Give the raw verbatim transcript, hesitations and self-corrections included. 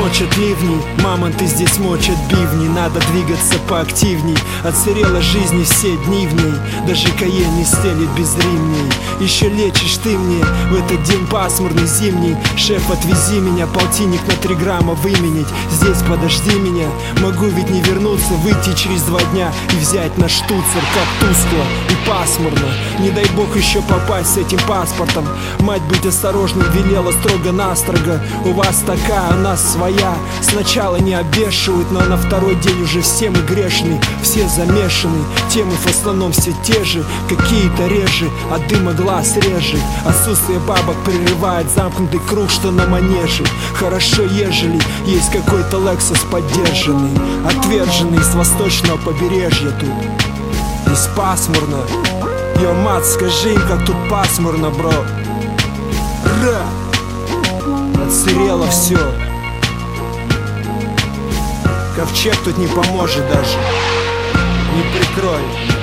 мочат ливни, мамонты здесь мочат бивни. Надо двигаться поактивней, отсырела жизни все дни в ней. Даже Каен не стелит без ремней. Еще лечишь ты мне в этот день пасмурный зимний. Шеф, отвези меня, полтинник на три грамма выменить. Здесь подожди меня, могу ведь не вернуться, выйти через два дня и взять на штуцер. Как тускло и пасмурно, не дай бог еще попасть с этим паспортом. Мать быть осторожным велела строго-настрого. У вас такая, у нас своя. Сначала не обвешивают, но на второй день уже все мы грешны, все замешаны. Темы в основном все те же, какие-то реже, от дыма глаз реже. Отсутствие бабок прерывает замкнутый круг, что на манеже. Хорошо, ежели есть какой-то Лексус поддержанный, отверженный с восточного побережья тут. Здесь пасмурно. Йо, мат, скажи им, как тут пасмурно, бро. Ра! Отсырело все. Ковчег тут не поможет даже. Не прикрой.